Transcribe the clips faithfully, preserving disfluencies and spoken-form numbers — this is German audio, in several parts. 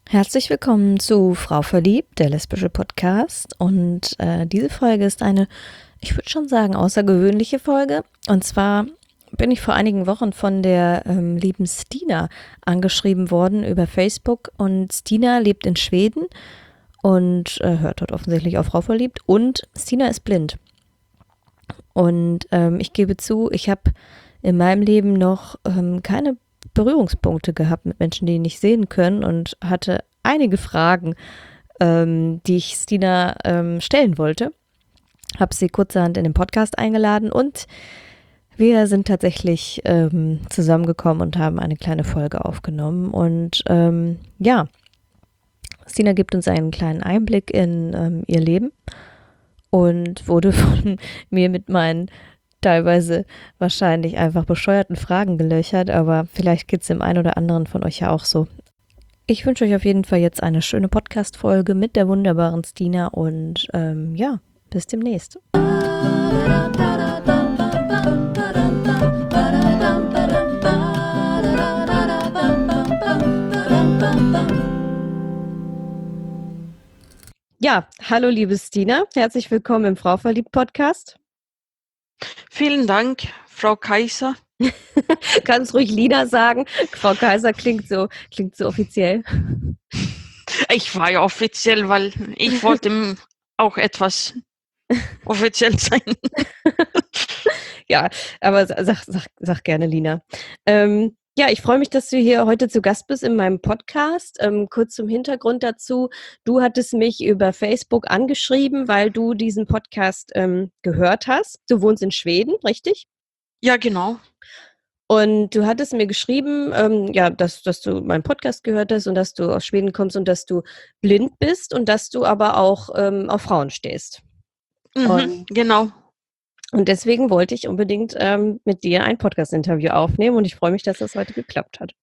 Herzlich willkommen zu Frau verliebt, der lesbische Podcast. Und äh, diese Folge ist eine, ich würde schon sagen, außergewöhnliche Folge. Und zwar bin ich vor einigen Wochen von der ähm, lieben Stina angeschrieben worden über Facebook. Und Stina lebt in Schweden und äh, hört dort offensichtlich auf Frau verliebt. Und Stina ist blind. Und ähm, ich gebe zu, ich habe in meinem Leben noch ähm, keine Berührungspunkte gehabt mit Menschen, die nicht sehen können, und hatte einige Fragen, ähm, die ich Stina ähm, stellen wollte. Habe sie kurzerhand in den Podcast eingeladen und wir sind tatsächlich ähm, zusammengekommen und haben eine kleine Folge aufgenommen. Und ähm, ja, Stina gibt uns einen kleinen Einblick in ähm, ihr Leben und wurde von mir mit meinen teilweise wahrscheinlich einfach bescheuerten Fragen gelöchert, aber vielleicht geht es dem einen oder anderen von euch ja auch so. Ich wünsche euch auf jeden Fall jetzt eine schöne Podcast-Folge mit der wunderbaren Stina und ähm, ja, bis demnächst. Ja, hallo liebe Stina, herzlich willkommen im Frau verliebt Podcast. Vielen Dank, Frau Kaiser. Kannst ruhig Lina sagen. Frau Kaiser klingt so, klingt so offiziell. Ich war ja offiziell, weil ich wollte auch etwas offiziell sein. Ja, aber sag, sag, sag gerne, Lina. Ähm, ja, ich freue mich, dass du hier heute zu Gast bist in meinem Podcast. Ähm, kurz zum Hintergrund dazu. Du hattest mich über Facebook angeschrieben, weil du diesen Podcast ähm, gehört hast. Du wohnst in Schweden, richtig? Ja, genau. Und du hattest mir geschrieben, ähm, ja, dass, dass du meinen Podcast gehört hast und dass du aus Schweden kommst und dass du blind bist und dass du aber auch ähm, auf Frauen stehst. Mhm, Und, genau. und deswegen wollte ich unbedingt ähm, mit dir ein Podcast-Interview aufnehmen und ich freue mich, dass das heute geklappt hat.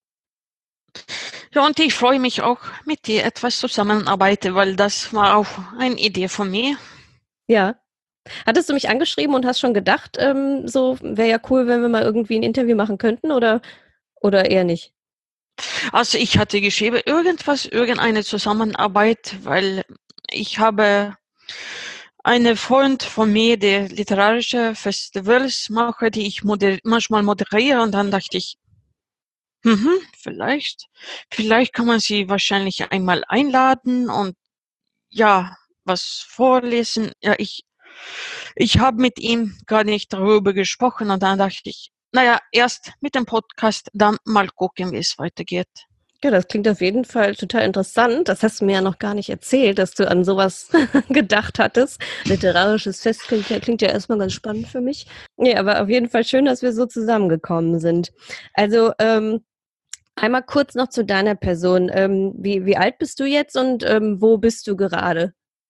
Ja, und ich freue mich auch, mit dir etwas zusammenarbeiten, weil das war auch eine Idee von mir. Ja. Hattest du mich angeschrieben und hast schon gedacht, ähm, so wäre ja cool, wenn wir mal irgendwie ein Interview machen könnten oder, oder eher nicht? Also ich hatte geschrieben, irgendwas, irgendeine Zusammenarbeit, weil ich habe einen Freund von mir, der literarische Festivals mache, die ich moder- manchmal moderiere, und dann dachte ich, Mhm, vielleicht. Vielleicht kann man sie wahrscheinlich einmal einladen und ja, was vorlesen. Ja, ich, ich habe mit ihm gar nicht darüber gesprochen und dann dachte ich, naja, erst mit dem Podcast, dann mal gucken, wie es weitergeht. Ja, das klingt auf jeden Fall total interessant. Das hast du mir ja noch gar nicht erzählt, dass du an sowas gedacht hattest. Literarisches Fest klingt ja, klingt ja erstmal ganz spannend für mich. Nee, aber auf jeden Fall schön, dass wir so zusammengekommen sind. Also, ähm, einmal kurz noch zu deiner Person. Ähm, wie, wie alt bist du jetzt und ähm, wo bist du gerade?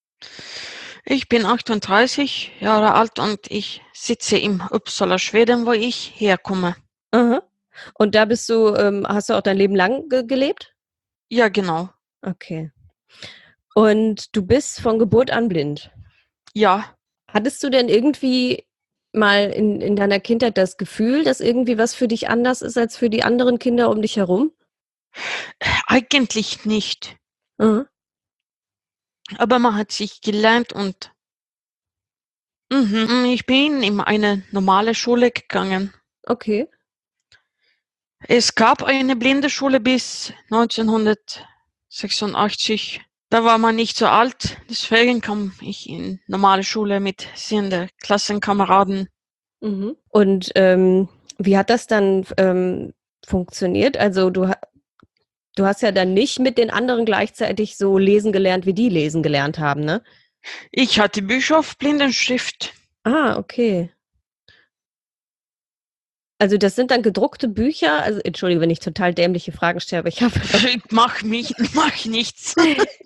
Ich bin achtunddreißig Jahre alt und ich sitze im Uppsala, Schweden, wo ich herkomme. Aha. Und da bist du, ähm, hast du auch dein Leben lang ge gelebt? Ja, genau. Okay. Und du bist von Geburt an blind. Ja, Hattest du denn irgendwie mal in, in deiner Kindheit das Gefühl, dass irgendwie was für dich anders ist als für die anderen Kinder um dich herum? eigentlich nicht. Mhm. Aber man hat sich gelernt und mhm, ich bin in eine normale Schule gegangen. Okay. Es gab eine Blindenschule bis neunzehnhundertsechsundachtzig. Da war man nicht so alt, deswegen kam ich in normale Schule mit sehenden Klassenkameraden. Mhm. Und ähm, wie hat das dann ähm, funktioniert? Also du, ha- du hast ja dann nicht mit den anderen gleichzeitig so lesen gelernt, wie die lesen gelernt haben, ne? Ich hatte Bücher auf Blindenschrift. Ah, okay. Also das sind dann gedruckte Bücher. Also entschuldige, wenn ich total dämliche Fragen stelle, aber ich habe Mach mich, mach nichts.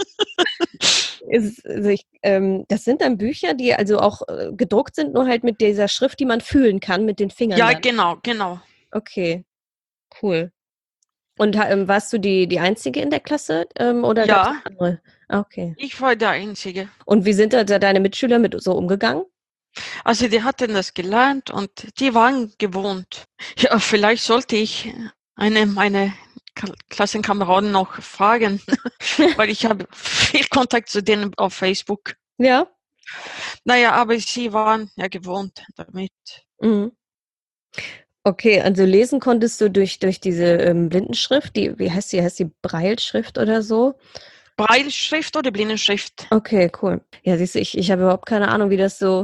ist, also ich, ähm, das sind dann Bücher, die also auch äh, gedruckt sind, nur halt mit dieser Schrift, die man fühlen kann, mit den Fingern Ja, dann. genau, genau. Okay, cool. Und ha- ähm, warst du die, die Einzige in der Klasse ähm, oder gab es Ja, andere? Ah, okay. ich war der Einzige. Und wie sind da da deine Mitschüler mit so umgegangen? Also die hatten das gelernt und die waren gewohnt. Ja, vielleicht sollte ich eine meine Klassenkameraden noch fragen, weil ich habe viel Kontakt zu denen auf Facebook. Ja. Naja, aber sie waren ja gewohnt damit. Mhm. Okay, also lesen konntest du durch, durch diese ähm, Blindenschrift, die, wie heißt die, heißt die Brailleschrift oder so? Brailleschrift oder Blindenschrift? Okay, cool. Ja, siehst du, ich, ich habe überhaupt keine Ahnung, wie das so.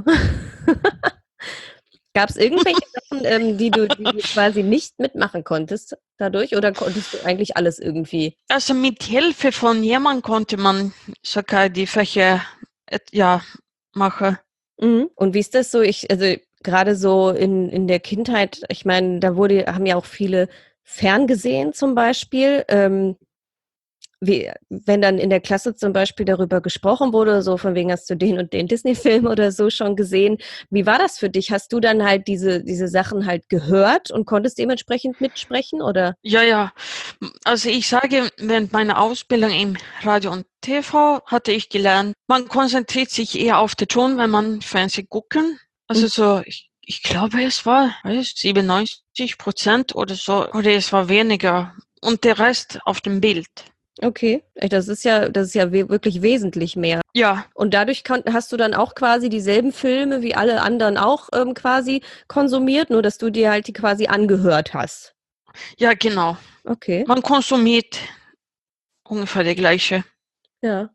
Gab es irgendwelche Sachen, ähm, die du, die du quasi nicht mitmachen konntest dadurch oder konntest du eigentlich alles irgendwie? Also mit Hilfe von jemandem konnte man sogar die Fächer ja machen. Mhm. Und wie ist das so? Ich, also gerade so in, in der Kindheit, ich meine, da wurde, haben ja auch viele ferngesehen zum Beispiel. Ähm, wie, wenn dann in der Klasse zum Beispiel darüber gesprochen wurde, so von wegen hast du den und den Disney-Film oder so schon gesehen. Wie war das für dich? Hast du dann halt diese, diese Sachen halt gehört und konntest dementsprechend mitsprechen oder? Ja, ja. Also ich sage, während meiner Ausbildung im Radio und T V hatte ich gelernt, man konzentriert sich eher auf den Ton, wenn man Fernsehen gucken. Also so, ich, ich glaube, es war weiß, siebenundneunzig Prozent oder so, oder es war weniger. Und der Rest auf dem Bild. Okay, das ist ja, das ist ja we- wirklich wesentlich mehr. Ja. Und dadurch kann, hast du dann auch quasi dieselben Filme wie alle anderen auch ähm, quasi konsumiert, nur dass du dir halt die quasi angehört hast. Ja, genau. Okay. Man konsumiert ungefähr der gleiche. Ja.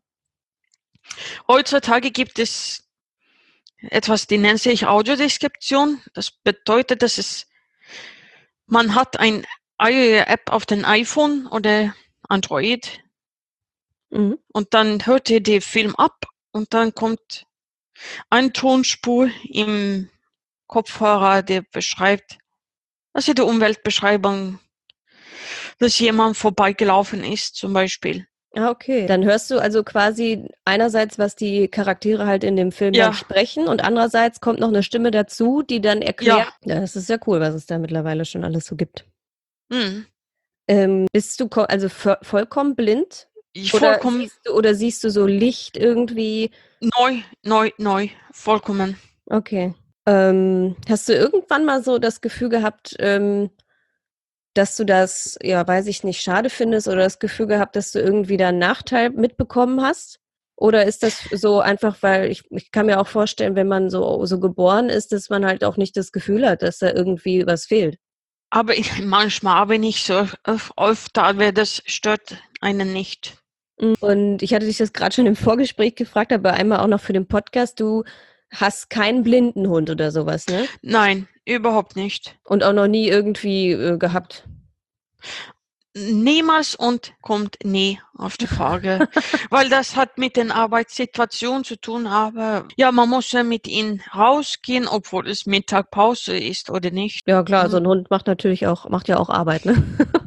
Heutzutage gibt es etwas, die nennt sich Audiodeskription. Das bedeutet, dass es, man hat eine App auf dem iPhone oder Android Mhm. und dann hört ihr den Film ab und dann kommt eine Tonspur im Kopfhörer, der beschreibt, also die Umweltbeschreibung, dass jemand vorbeigelaufen ist zum Beispiel. Ah, okay. Dann hörst du also quasi einerseits, was die Charaktere halt in dem Film Ja. dann sprechen und andererseits kommt noch eine Stimme dazu, die dann erklärt. Ja. Ja, das ist ja cool, was es da mittlerweile schon alles so gibt. Mhm. Ähm, bist du ko- also vo- vollkommen blind? Ich Oder vollkommen siehst du, oder siehst du so Licht irgendwie? neu, neu, neu, vollkommen. Okay. Ähm, hast du irgendwann mal so das Gefühl gehabt, ähm, dass du das, ja, weiß ich nicht, schade findest oder das Gefühl gehabt, dass du irgendwie da einen Nachteil mitbekommen hast? Oder ist das so einfach, weil ich, ich kann mir auch vorstellen, wenn man so, so geboren ist, dass man halt auch nicht das Gefühl hat, dass da irgendwie was fehlt? Aber ich, manchmal, aber nicht so oft, aber das stört einen nicht. Und ich hatte dich das gerade schon im Vorgespräch gefragt, aber einmal auch noch für den Podcast, du hast keinen Blindenhund oder sowas, ne? Nein, überhaupt nicht. Und auch noch nie irgendwie äh, gehabt. Niemals und kommt nie auf die Frage, weil das hat mit den Arbeitssituationen zu tun, aber ja, man muss ja mit ihnen rausgehen, obwohl es Mittagpause ist oder nicht. Ja klar, so ein Hund macht natürlich auch, macht ja auch Arbeit, ne?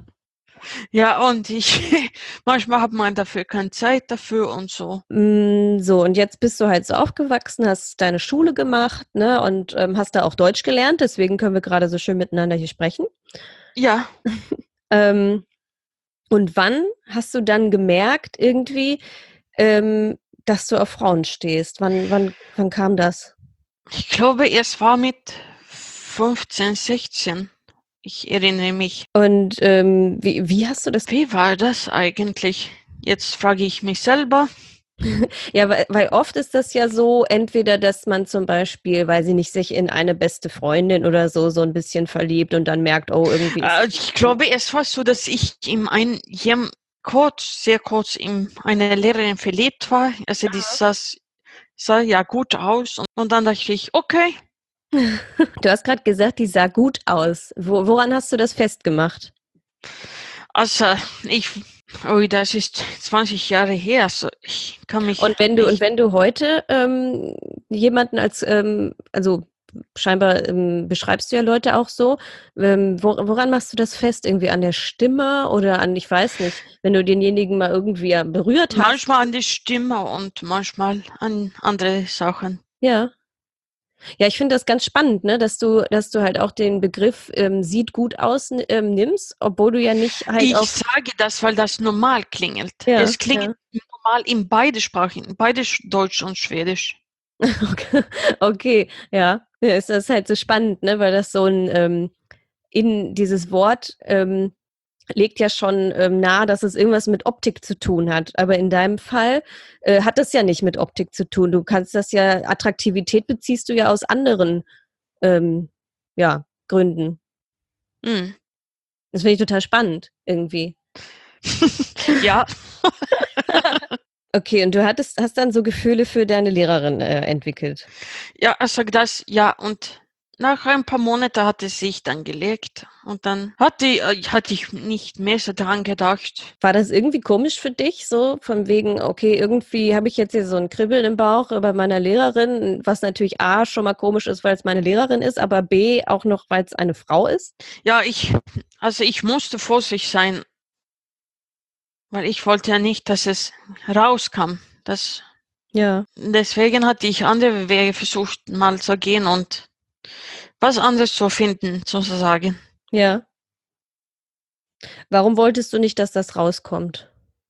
Ja, und ich, manchmal hat man dafür keine Zeit dafür und so. Mm, So, und jetzt bist du halt so aufgewachsen, hast deine Schule gemacht, ne, und ähm, hast da auch Deutsch gelernt, deswegen können wir gerade so schön miteinander hier sprechen. Ja. Ähm, und wann hast du dann gemerkt, irgendwie, ähm, dass du auf Frauen stehst? Wann, wann, wann kam das? Ich glaube, es war mit fünfzehn, sechzehn. Ich erinnere mich. Und ähm, wie, wie hast du das? Wie war das eigentlich? Jetzt frage ich mich selber. Ja, weil, weil oft ist das ja so, entweder, dass man zum Beispiel, weil sie nicht sich in eine beste Freundin oder so so ein bisschen verliebt und dann merkt, oh, irgendwie ist Äh, ich glaube, es war so, dass ich in ein, jem, kurz, sehr kurz in eine Lehrerin verliebt war. Also die sah, sah ja gut aus. Und, und dann dachte ich, okay. Du hast gerade gesagt, die sah gut aus. Wo, woran hast du das festgemacht? Also ich, oh, das ist zwanzig Jahre her. Also ich kann mich. Und wenn du, und nicht, wenn du heute ähm, jemanden als, ähm, also scheinbar ähm, beschreibst du ja Leute auch so, ähm, wo, woran machst du das fest? Irgendwie an der Stimme oder an, ich weiß nicht, wenn du denjenigen mal irgendwie ja berührt hast? manchmal an die Stimme und manchmal an andere Sachen. Ja. Ja, ich finde das ganz spannend, ne, dass du, dass du halt auch den Begriff ähm, sieht gut aus ähm, nimmst, obwohl du ja nicht halt Ich auf. sage das, weil das normal klingelt. Ja, Es klingelt ja. normal in beide Sprachen, beide Deutsch und Schwedisch. Okay, okay, ja. Ja, ist das halt so spannend, ne, weil das so ein ähm, in dieses Wort ähm, legt ja schon ähm, nahe, dass es irgendwas mit Optik zu tun hat. Aber in deinem Fall äh, hat das ja nicht mit Optik zu tun. Du kannst das ja, Attraktivität beziehst du ja aus anderen ähm, ja, Gründen. Hm. Das finde ich total spannend irgendwie. Ja. Okay, und du hattest, hast dann so Gefühle für deine Lehrerin äh, entwickelt. Ja, er sagt das, ja, und nach ein paar Monaten hat es sich dann gelegt und dann hatte, äh, hatte ich nicht mehr so dran gedacht. War das irgendwie komisch für dich, so von wegen, okay, irgendwie habe ich jetzt hier so ein Kribbeln im Bauch bei meiner Lehrerin, was natürlich A, schon mal komisch ist, weil es meine Lehrerin ist, aber B, auch noch, weil es eine Frau ist? Ja, ich, also ich musste vorsichtig sein, weil ich wollte ja nicht, dass es rauskam. Das, Ja. deswegen hatte ich andere Wege versucht, mal zu gehen und was anderes zu finden, sozusagen. Ja. Warum wolltest du nicht, dass das rauskommt?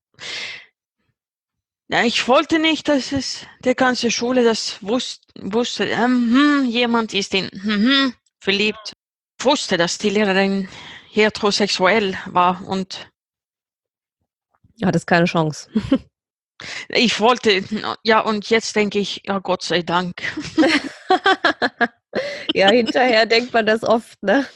Ja, ich wollte nicht, dass es der ganze Schule das wus wusste. Ähm, hm, jemand ist in hm, hm, verliebt. Ich wusste, dass die Lehrerin heterosexuell war und Hattest keine Chance. ich wollte, ja, und jetzt denke ich, ja, Gott sei Dank. Ja, hinterher denkt man das oft, ne?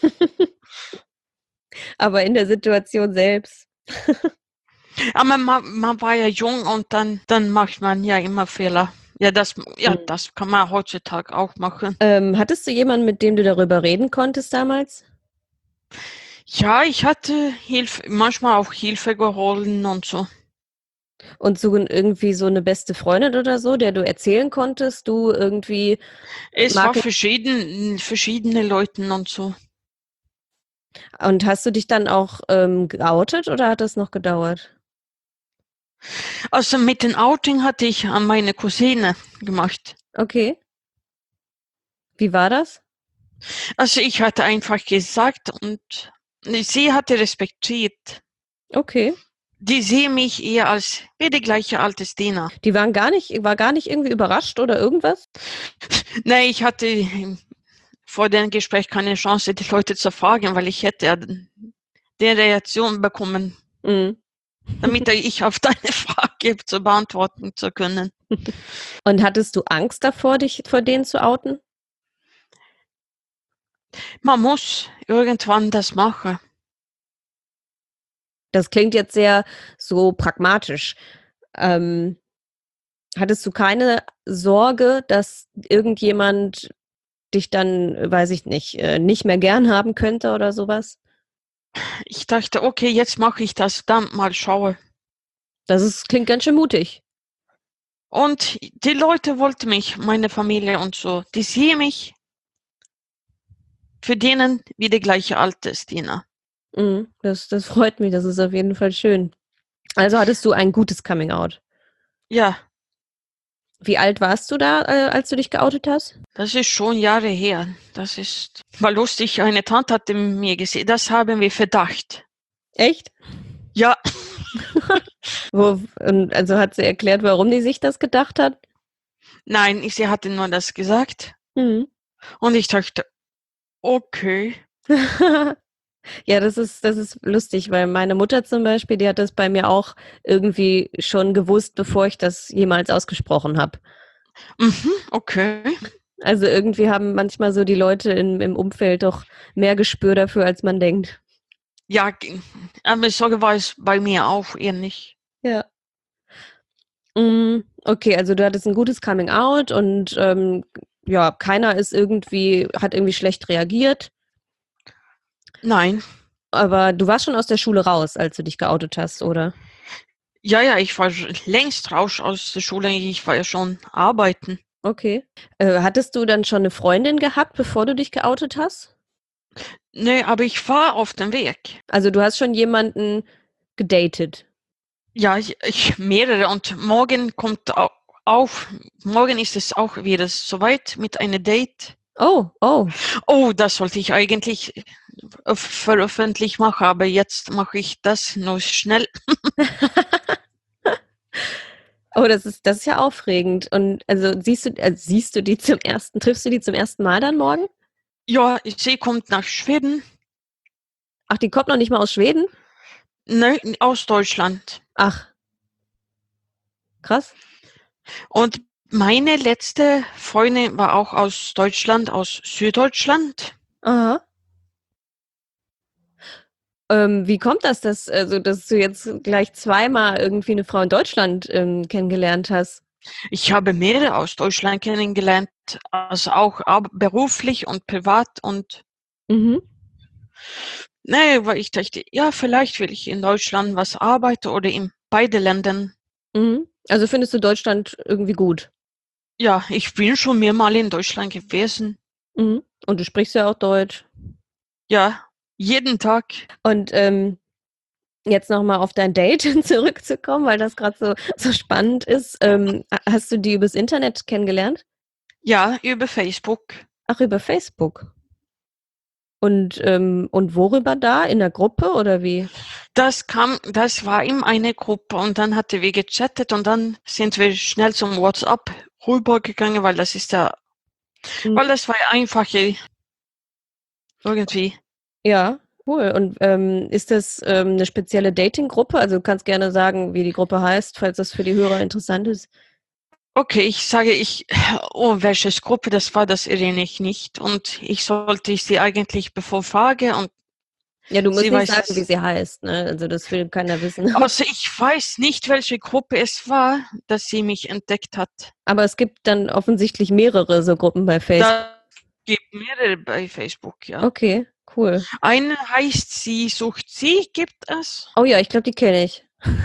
Aber in der Situation selbst. Aber man, man war ja jung und dann, dann macht man ja immer Fehler. Ja, das, ja, Mhm. das kann man heutzutage auch machen. Ähm, hattest du jemanden, mit dem du darüber reden konntest damals? Ja, ich hatte Hilfe, manchmal auch Hilfe geholt und so. Und so irgendwie so eine beste Freundin oder so, der du erzählen konntest, du irgendwie Es war mag verschieden, verschiedene Leute und so. und hast du dich dann auch ähm, geoutet oder hat das noch gedauert? Also mit dem Outing hatte ich an meine Cousine gemacht. Okay. Wie war das? Also ich hatte einfach gesagt und sie hatte respektiert. Okay. Die sehe mich eher als wie die gleiche alte Stina. Die waren gar nicht, war gar nicht irgendwie überrascht oder irgendwas? Nein, ich hatte vor dem Gespräch keine Chance, die Leute zu fragen, weil ich hätte ja die Reaktion bekommen, Mhm. damit ich auf deine Frage zu beantworten zu können. Und hattest du Angst davor, dich vor denen zu outen? Man muss irgendwann das machen. Das klingt jetzt sehr so pragmatisch. Ähm, hattest du keine Sorge, dass irgendjemand dich dann, weiß ich nicht, äh, nicht mehr gern haben könnte oder sowas? Ich dachte, okay, jetzt mache ich das, dann mal schaue. Das ist, klingt ganz schön mutig. Und die Leute wollten mich, meine Familie und so, die sehen mich für denen wie die gleiche alte Stina. Mhm, das, das freut mich, das ist auf jeden Fall schön. Also hattest du ein gutes Coming Out. Ja, Wie alt warst du da, äh, als du dich geoutet hast? das ist schon Jahre her. Das ist, war lustig, eine Tante hatte mir gesehen, das haben wir Verdacht. Echt? Ja, Wo, und also hat sie erklärt, warum die sich das gedacht hat? nein, sie hatte nur das gesagt. Mhm. Und ich dachte, okay. Ja, das ist, das ist lustig, weil meine Mutter zum Beispiel, die hat das bei mir auch irgendwie schon gewusst, bevor ich das jemals ausgesprochen habe. Mhm, okay. Also irgendwie haben manchmal so die Leute in, im Umfeld doch mehr Gespür dafür, als man denkt. Ja, aber so war es bei mir auch ähnlich. Ja. Mm, okay, also du hattest ein gutes Coming Out und ähm, ja, keiner ist irgendwie, hat irgendwie schlecht reagiert. Nein. Aber du warst schon aus der Schule raus, als du dich geoutet hast, oder? Ja, ja, ich war längst raus aus der Schule. Ich war ja schon arbeiten. Okay. Äh, hattest du dann schon eine Freundin gehabt, bevor du dich geoutet hast? Nee, aber ich war auf dem Weg. Also du hast schon jemanden gedatet. Ja, ich, ich mehrere und morgen kommt au- auf, morgen ist es auch wieder soweit mit einem Date. Oh, oh. Oh, das sollte ich eigentlich äh, veröffentlicht machen, aber jetzt mache ich das nur schnell. Oh, das ist, das ist ja aufregend. Und also siehst du, äh, siehst du die zum ersten, triffst du die zum ersten Mal dann morgen? Ja, sie kommt nach Schweden. Ach, die kommt noch nicht mal aus Schweden? Ne, aus Deutschland. Ach, krass. Und meine letzte Freundin war auch aus Deutschland, aus Süddeutschland. Aha. Ähm, wie kommt das, dass, also, dass du jetzt gleich zweimal irgendwie eine Frau in Deutschland ähm, kennengelernt hast? Ich habe mehrere aus Deutschland kennengelernt, also auch ab- beruflich und privat. Und Mhm. nee, weil ich dachte, ja, vielleicht will ich in Deutschland was arbeiten oder in beide Ländern. Mhm. Also findest du Deutschland irgendwie gut? Ja, ich bin schon mehrmal in Deutschland gewesen. Mhm. Und du sprichst ja auch Deutsch. Ja, jeden Tag. Und ähm, jetzt nochmal auf dein Date zurückzukommen, weil das gerade so, so spannend ist. Ähm, hast du die übers Internet kennengelernt? Ja, über Facebook. Ach, über Facebook. Und, ähm, und worüber da? In der Gruppe oder wie? Das kam, das war ihm eine Gruppe und dann hatte wir gechattet und dann sind wir schnell zum WhatsApp rübergegangen, weil das ist ja, Mhm. weil das war ja einfacher irgendwie. Ja, cool. Und ähm, ist das ähm, eine spezielle Dating-Gruppe? Also du kannst gerne sagen, wie die Gruppe heißt, falls das für die Hörer interessant ist. Okay, ich sage ich, oh, welches Gruppe das war, das erinnere ich nicht. Und ich sollte ich sie eigentlich bevor frage und Ja, du musst sie nicht weiß sagen, wie es. sie heißt, ne? Also das will keiner wissen. Also ich weiß nicht, welche Gruppe es war, dass sie mich entdeckt hat. Aber es gibt dann offensichtlich mehrere so Gruppen bei Facebook. Da gibt mehrere bei Facebook, ja. Okay, cool. Eine heißt Sie sucht Sie, gibt es. Oh ja, ich glaube, die kenne ich.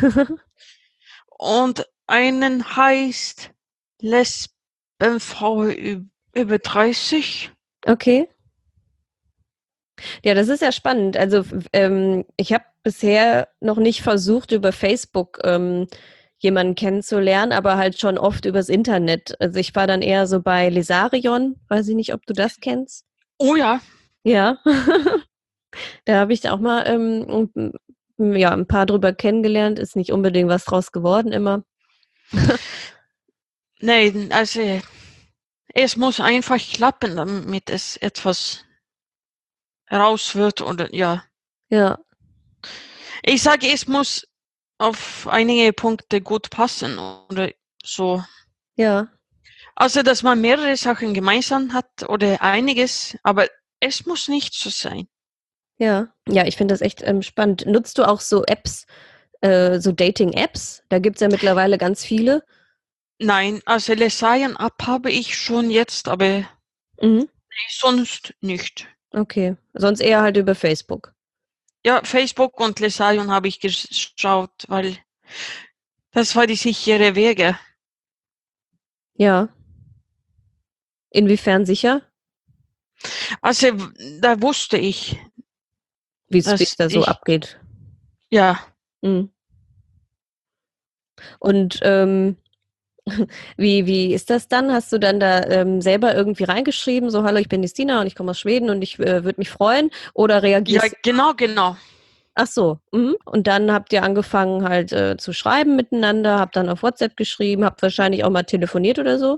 Und einen heißt Lesbenfrau ü- über dreißig. Okay. Ja, das ist ja spannend. Also f- ähm, ich habe bisher noch nicht versucht, über Facebook ähm, jemanden kennenzulernen, aber halt schon oft übers Internet. Also ich war dann eher so bei Lesarion, weiß ich nicht, ob du das kennst. Oh ja, Ja, da habe ich auch mal ähm, m- ja, ein paar drüber kennengelernt, ist nicht unbedingt was draus geworden immer. nein, also es muss einfach klappen, damit es etwas raus wird oder ja. Ja, Ich sage, es muss auf einige Punkte gut passen oder so. ja, Also, dass man mehrere Sachen gemeinsam hat oder einiges, aber es muss nicht so sein. ja. Ja, ich finde das echt ähm, spannend. Nutzt du auch so Apps, äh, so Dating-Apps? Da gibt's ja mittlerweile ganz viele. Nein, also Lesayan App habe ich schon jetzt, aber Mhm. sonst nicht. Okay, sonst eher halt über Facebook. Ja, Facebook und Lesayan habe ich geschaut, weil das war die sichere Wege. Ja. Inwiefern sicher? Also da wusste ich, Wie es dass da so ich, abgeht. ja, Mhm. Und ähm, wie, wie ist das dann? Hast du dann da ähm, selber irgendwie reingeschrieben, so, hallo, ich bin die Stina und ich komme aus Schweden und ich äh, würde mich freuen? Oder ja, reagierst du? genau, genau. Ach so. Mhm. Und dann habt ihr angefangen halt äh, zu schreiben miteinander, habt dann auf WhatsApp geschrieben, habt wahrscheinlich auch mal telefoniert oder so?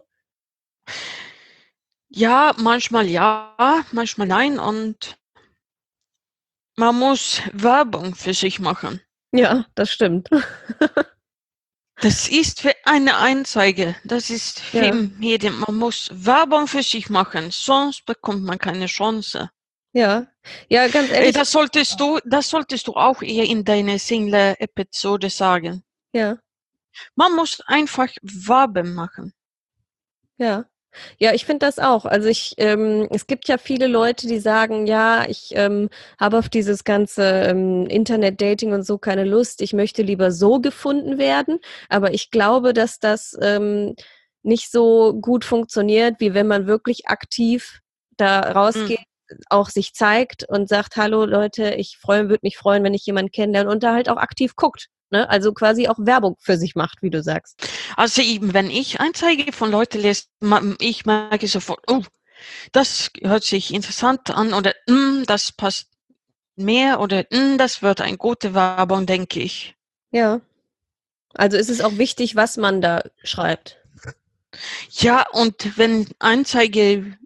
Ja, manchmal ja, manchmal nein und man muss Werbung für sich machen. Ja, das stimmt. Das ist wie eine Anzeige. Das ist wie Ja, im Medien. Man muss Werbung für sich machen, sonst bekommt man keine Chance. ja. Ja, ganz Äh, ehrlich, Das solltest du, das solltest du auch eher in deiner Single-Episode sagen. ja. Man muss einfach Werbung machen. Ja. Ja, ich finde das auch. Also ich, ähm, es gibt ja viele Leute, die sagen, ja, ich ähm, habe auf dieses ganze ähm, Internet-Dating und so keine Lust. Ich möchte lieber so gefunden werden. Aber ich glaube, dass das ähm, nicht so gut funktioniert, wie wenn man wirklich aktiv da Mm. rausgeht, auch sich zeigt und sagt, hallo Leute, ich freue, würde mich freuen, wenn ich jemanden kennenlerne und da halt auch aktiv guckt. Ne? Also quasi auch Werbung für sich macht, wie du sagst. Also eben, wenn ich Anzeige von Leuten lese, ma- ich merke sofort, oh, das hört sich interessant an oder mm, das passt mehr oder mm, das wird eine gute Werbung, denke ich. Ja. Also ist es auch wichtig, was man da schreibt. Ja, und wenn Anzeige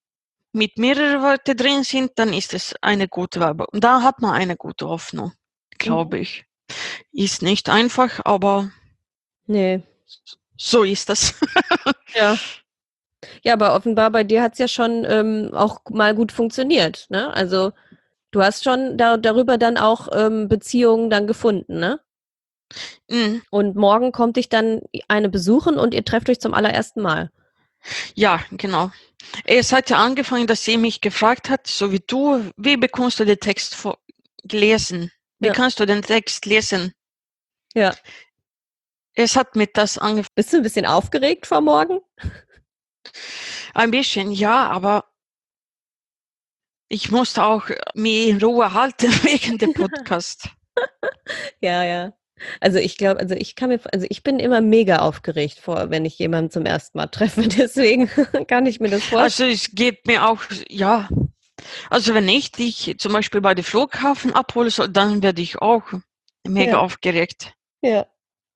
mit mehreren Worten drin sind, dann ist es eine gute Werbung. Da hat man eine gute Hoffnung. glaube ich. Ist nicht einfach, aber Nee. so ist das. Ja. Ja, aber offenbar bei dir hat es ja schon ähm, auch mal gut funktioniert, ne? Also du hast schon da, darüber dann auch ähm, Beziehungen dann gefunden, ne? Mhm. Und morgen kommt dich dann eine besuchen und ihr trefft euch zum allerersten Mal. Ja, genau. Es hat ja angefangen, dass sie mich gefragt hat, so wie du, wie bekommst du den Text vor gelesen? Wie Ja. kannst du den Text lesen? Ja. Es hat mit das angefangen. Bist du ein bisschen aufgeregt vor morgen? Ein bisschen, ja, aber ich musste auch mich in Ruhe halten wegen dem Podcast. Ja, ja. Also ich glaube, also ich kann mir, also ich bin immer mega aufgeregt vor, wenn ich jemanden zum ersten Mal treffe. Deswegen kann ich mir das vorstellen. Also es geht mir auch, ja. Also wenn ich dich zum Beispiel bei dem Flughafen abhole, so, dann werde ich auch mega Ja. aufgeregt. Ja.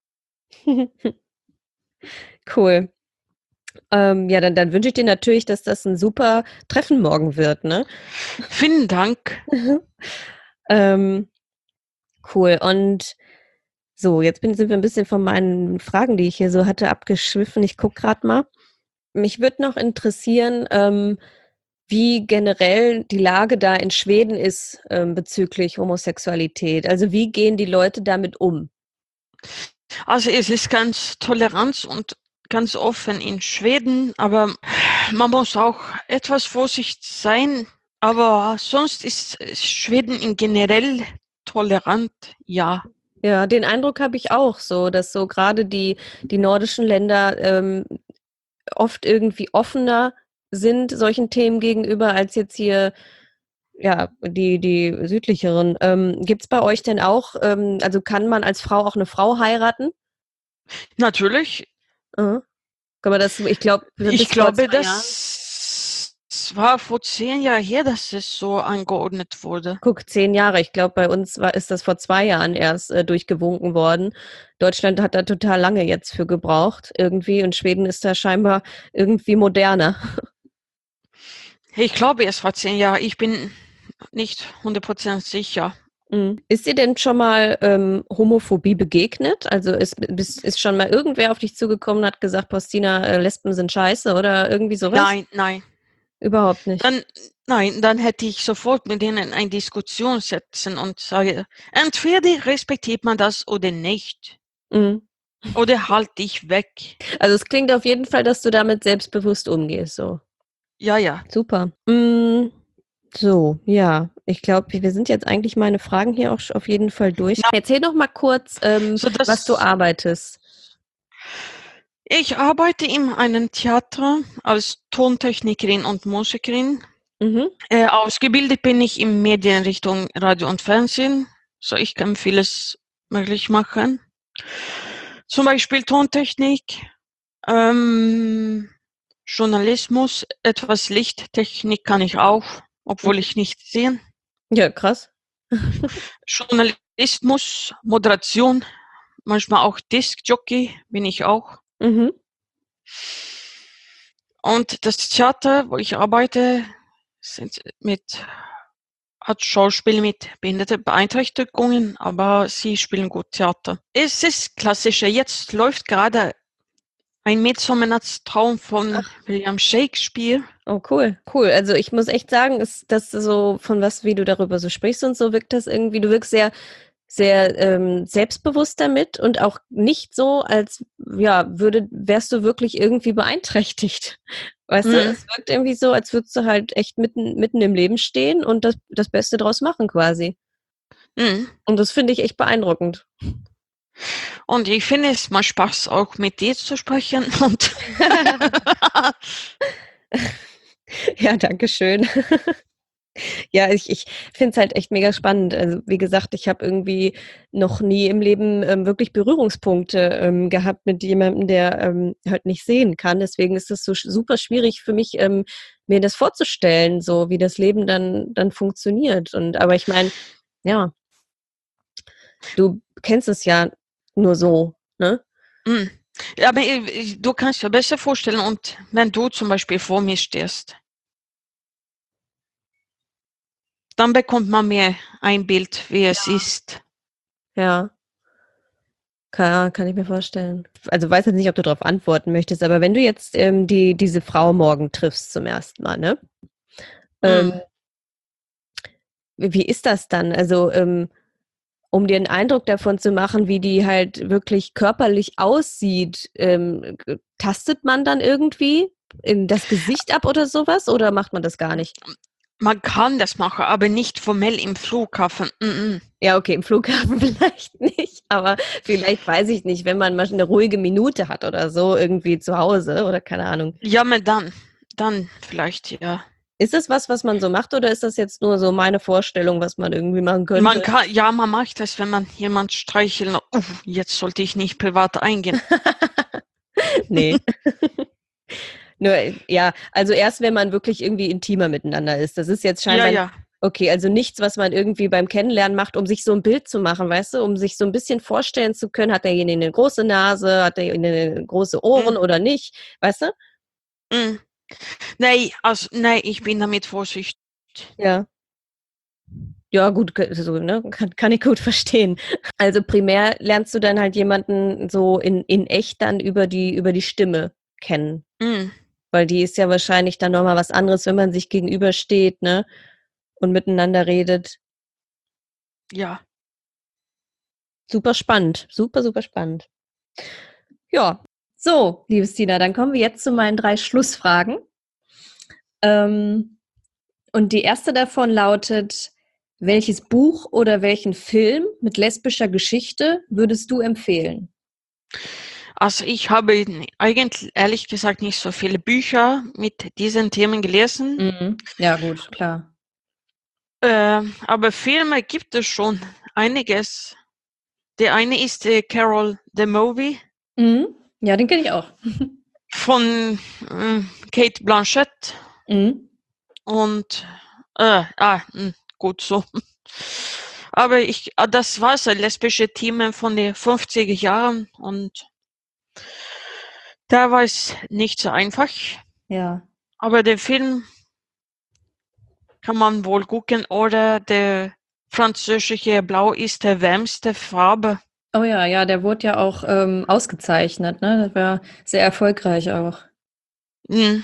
Cool. Ähm, ja, dann, dann wünsche ich dir natürlich, dass das ein super Treffen morgen wird, ne? Vielen Dank. ähm, cool. Und so, jetzt bin, sind wir ein bisschen von meinen Fragen, die ich hier so hatte, abgeschwiffen. Ich gucke gerade mal. Mich würde noch interessieren, ähm, wie generell die Lage da in Schweden ist ähm, bezüglich Homosexualität. Also wie gehen die Leute damit um? Also es ist ganz tolerant und ganz offen in Schweden, aber man muss auch etwas vorsichtig sein. Aber sonst ist Schweden in generell tolerant, ja. Ja, den Eindruck habe ich auch so, dass so gerade die, die nordischen Länder ähm, oft irgendwie offener sind solchen Themen gegenüber als jetzt hier, ja, die, die südlicheren. Ähm, gibt es bei euch denn auch, ähm, also kann man als Frau auch eine Frau heiraten? Natürlich. Mhm. Aber das, ich glaube, Ich bis vor glaube, zwei Jahren. das war vor zehn Jahren her, dass es so angeordnet wurde. Guck, zehn Jahre. Ich glaube, bei uns war, ist das vor zwei Jahren erst äh, durchgewunken worden. Deutschland hat da total lange jetzt für gebraucht irgendwie und Schweden ist da scheinbar irgendwie moderner. Ich glaube, es war zehn Jahre. Ich bin nicht hundert Prozent sicher. Mhm. Ist dir denn schon mal ähm, Homophobie begegnet? Also ist, ist, ist schon mal irgendwer auf dich zugekommen und hat gesagt, Postina, äh, Lesben sind scheiße oder irgendwie sowas? Nein, nein. Überhaupt nicht. Dann, nein, dann hätte ich sofort mit denen eine Diskussion setzen und sage, entweder respektiert man das oder nicht. Mhm. Oder halt dich weg. Also es klingt auf jeden Fall, dass du damit selbstbewusst umgehst. So. Ja, ja. Super. Mm, so, ja. Ich glaube, wir sind jetzt eigentlich meine Fragen hier auch auf jeden Fall durch. Na, Erzähl doch mal kurz, ähm, so was du das, arbeitest. ich arbeite in einem Theater als Tontechnikerin und Musikerin. Mhm. Äh, ausgebildet bin ich in Medienrichtung Radio und Fernsehen. So, ich kann vieles möglich machen. Zum Beispiel Tontechnik, ähm, Journalismus, etwas Lichttechnik kann ich auch, obwohl ich nicht sehe. Ja, krass. Journalismus, Moderation, manchmal auch Diskjockey bin ich auch. Mhm. Und das Theater, wo ich arbeite, sind mit, hat Schauspiel mit behinderten Beeinträchtigungen, aber sie spielen gut Theater. Es ist klassischer. Jetzt läuft gerade ein Midsommernachtstraum von William Shakespeare. Oh, cool, cool. Also ich muss echt sagen, ist das so, von was, wie du darüber so sprichst und so, wirkt das irgendwie, du wirkst sehr, sehr ähm, selbstbewusst damit und auch nicht so, als ja, würde, wärst du wirklich irgendwie beeinträchtigt. Weißt du, Mhm. es wirkt irgendwie so, als würdest du halt echt mitten, mitten im Leben stehen und das, das Beste draus machen quasi. Mhm. Und das finde ich echt beeindruckend. Und ich finde es macht Spaß, auch mit dir zu sprechen. Und Ja, danke schön. Ja, ich, ich finde es halt echt mega spannend. Also wie gesagt, ich habe irgendwie noch nie im Leben ähm, wirklich Berührungspunkte ähm, gehabt mit jemandem, der ähm, halt nicht sehen kann. Deswegen ist es so sch- super schwierig für mich, ähm, mir das vorzustellen, so wie das Leben dann, dann funktioniert. Und aber ich meine, ja, du kennst es ja nur so, ne? mhm. Aber ich- du kannst dir besser vorstellen, und wenn du zum Beispiel vor mir stehst, dann bekommt man mehr ein Bild, wie es ist. Ja. Kann, kann ich mir vorstellen. Also weiß jetzt nicht, ob du darauf antworten möchtest, aber wenn du jetzt ähm, die, diese Frau morgen triffst zum ersten Mal, ne? Ähm, Mm. wie ist das dann? Also, ähm, um dir einen Eindruck davon zu machen, wie die halt wirklich körperlich aussieht, ähm, g- tastet man dann irgendwie in das Gesicht ab oder sowas oder macht man das gar nicht? Man kann das machen, aber nicht formell im Flughafen. Mm-mm. Ja, okay, im Flughafen vielleicht nicht, aber vielleicht weiß ich nicht, wenn man mal eine ruhige Minute hat oder so, irgendwie zu Hause oder keine Ahnung. Ja, aber dann, dann vielleicht, ja. Ist das was, was man so macht oder ist das jetzt nur so meine Vorstellung, was man irgendwie machen Man könnte? kann, ja, man macht das, wenn man jemand streicheln. Uh, jetzt sollte ich nicht privat eingehen. Nee. Nur, ja, also erst wenn man wirklich irgendwie intimer miteinander ist. Das ist jetzt Ja, scheinbar, ja. okay, also nichts, was man irgendwie beim Kennenlernen macht, um sich so ein Bild zu machen, weißt du, um sich so ein bisschen vorstellen zu können, hat derjenige eine große Nase, hat derjenige große Ohren Mm, oder nicht, weißt du? mm. Nee, also, nee, ich bin damit vorsichtig. Ja. Ja, gut, ge- so, ne? Kann, kann ich gut verstehen. Also primär lernst du dann halt jemanden so in, in echt dann über die, über die Stimme kennen. Mm, Weil die ist ja wahrscheinlich dann nochmal was anderes, wenn man sich gegenübersteht, ne? Und miteinander redet. ja. Super spannend. Super, super spannend. Ja. So, liebes Tina, dann kommen wir jetzt zu meinen drei Schlussfragen. Ähm, und die erste davon lautet, welches Buch oder welchen Film mit lesbischer Geschichte würdest du empfehlen? Also ich habe n- eigentlich ehrlich gesagt nicht so viele Bücher mit diesen Themen gelesen, Mhm. Ja, gut, klar. äh, aber Filme gibt es schon einiges. Der eine ist äh, Carol the Movie Mhm. Ja, den kenne ich auch. von äh, Kate Blanchett Mhm. und äh, ah, mh, gut so. Aber ich, ah, das war so lesbische Themen von den fünfziger Jahren und da war es nicht so einfach. Ja. Aber der Film kann man wohl gucken oder der französische Blau ist der wärmste Farbe. Oh ja, ja, der wurde ja auch ähm, ausgezeichnet, ne? Das war sehr erfolgreich auch. Hm.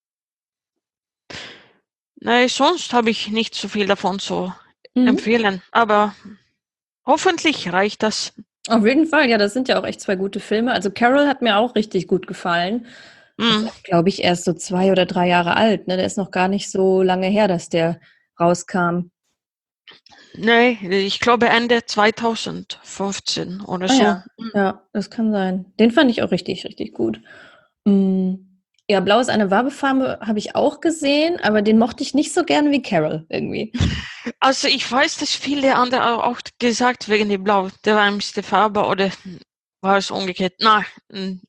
Nein, sonst habe ich nicht so viel davon zu Mhm. empfehlen, aber hoffentlich reicht das. Auf jeden Fall, ja, das sind ja auch echt zwei gute Filme. Also Carol hat mir auch richtig gut gefallen. Ist Hm. auch, glaube ich, erst so zwei oder drei Jahre alt, ne? Der ist noch gar nicht so lange her, dass der rauskam. Nee, ich glaube Ende zwanzig fünfzehn oder Ah so. ja, ja, das kann sein. Den fand ich auch richtig, richtig gut. Mm, ja, Blau ist eine Warnfarbe, habe ich auch gesehen, aber den mochte ich nicht so gerne wie Carol irgendwie. Also ich weiß, dass viele andere auch gesagt wegen dem Blau, der wärmste Farbe oder war es umgekehrt? Na, hm,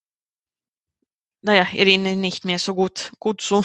naja, ich erinnere nicht mehr so gut. Gut so.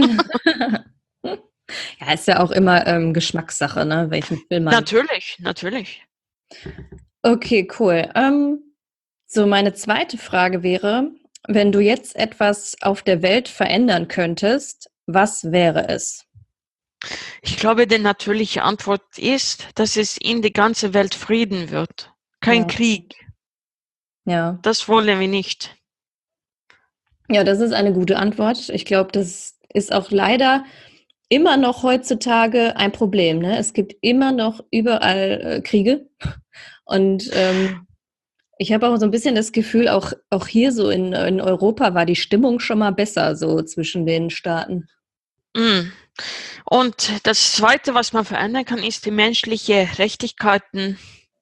Ja, ist ja auch immer ähm, Geschmackssache, ne? Welchen Film man. Natürlich, natürlich. Okay, cool. Ähm, so, meine zweite Frage wäre, wenn du jetzt etwas auf der Welt verändern könntest, was wäre es? Ich glaube, die natürliche Antwort ist, dass es in die ganze Welt Frieden wird. Kein Ja, Krieg. ja. Das wollen wir nicht. Ja, das ist eine gute Antwort. Ich glaube, das ist auch leider immer noch heutzutage ein Problem, ne? Es gibt immer noch überall äh, Kriege. Und ähm, ich habe auch so ein bisschen das Gefühl, auch, auch hier so in, in Europa war die Stimmung schon mal besser, so zwischen den Staaten. Mm. Und das Zweite, was man verändern kann, ist die menschliche Rechtigkeiten,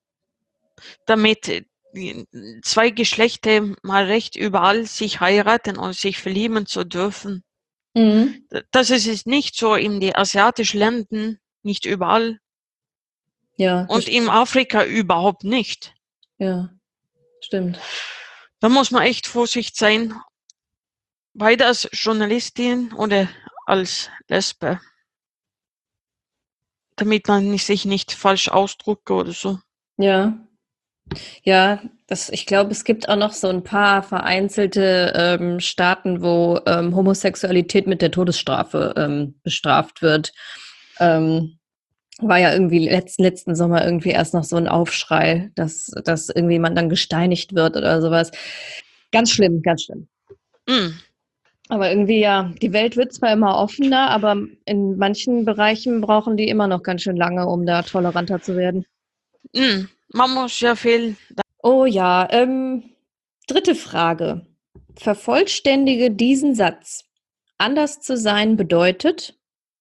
damit die zwei Geschlechter mal recht überall sich heiraten und sich verlieben zu dürfen. Mhm. Das ist es nicht so in den asiatischen Ländern, nicht überall Ja, das und in stimmt. Afrika überhaupt nicht. Ja, stimmt. Da muss man echt vorsichtig sein, beide als Journalistin oder als Lesbe, damit man sich nicht falsch ausdrückt oder so. Ja, ja, das, ich glaube, es gibt auch noch so ein paar vereinzelte ähm, Staaten, wo ähm, Homosexualität mit der Todesstrafe ähm, bestraft wird. Ähm, War ja irgendwie letzten, letzten Sommer irgendwie erst noch so ein Aufschrei, dass, dass irgendwie man dann gesteinigt wird oder sowas. Ganz schlimm, ganz schlimm. Mm, Aber irgendwie ja, die Welt wird zwar immer offener, aber in manchen Bereichen brauchen die immer noch ganz schön lange, um da toleranter zu werden. mm. Man muss ja viel. Oh ja, ähm, dritte Frage. Vervollständige diesen Satz. Anders zu sein bedeutet,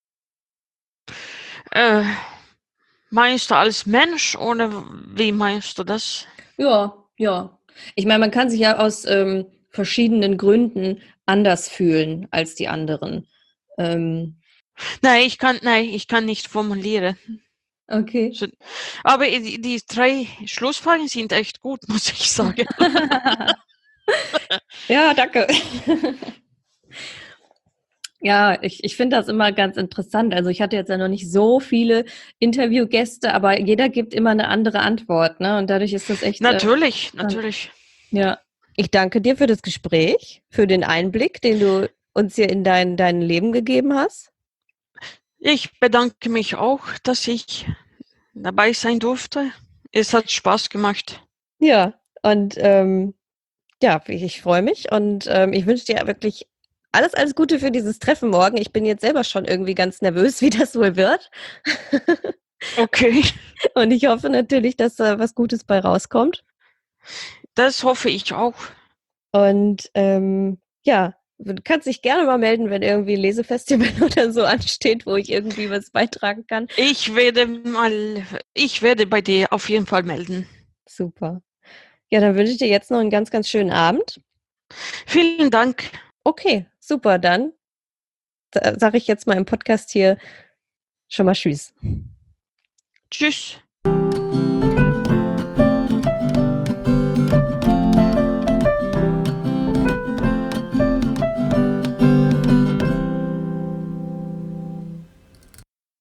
Äh, meinst du als Mensch oder wie meinst du das? ja, ja. Ich meine, man kann sich ja aus ähm, verschiedenen Gründen anders fühlen als die anderen. Ähm, Nein, ich kann, nein, ich kann nicht formulieren. okay. So, aber die, die drei Schlussfragen sind echt gut, muss ich sagen. Ja, danke. Ja, ich, ich finde das immer ganz interessant. Also ich hatte jetzt ja noch nicht so viele Interviewgäste, aber jeder gibt immer eine andere Antwort, ne? Und dadurch ist das echt. Äh, Natürlich, spannend. natürlich. Ja. Ich danke dir für das Gespräch, für den Einblick, den du uns hier in dein, dein Leben gegeben hast. Ich bedanke mich auch, dass ich dabei sein durfte. Es hat Spaß gemacht. Ja, und ähm, ja, ich, ich freue mich und ähm, ich wünsche dir wirklich alles, alles Gute für dieses Treffen morgen. Ich bin jetzt selber schon irgendwie ganz nervös, wie das wohl wird. Okay, Und ich hoffe natürlich, dass da was Gutes bei rauskommt. das hoffe ich auch. Und ähm, ja, du kannst dich gerne mal melden, wenn irgendwie ein Lesefestival oder so ansteht, wo ich irgendwie was beitragen kann. Ich werde mal, ich werde bei dir auf jeden Fall melden. Super. Ja, dann wünsche ich dir jetzt noch einen ganz, ganz schönen Abend. Vielen Dank. Okay, super. Dann sage ich jetzt mal im Podcast hier schon mal Tschüss. Tschüss.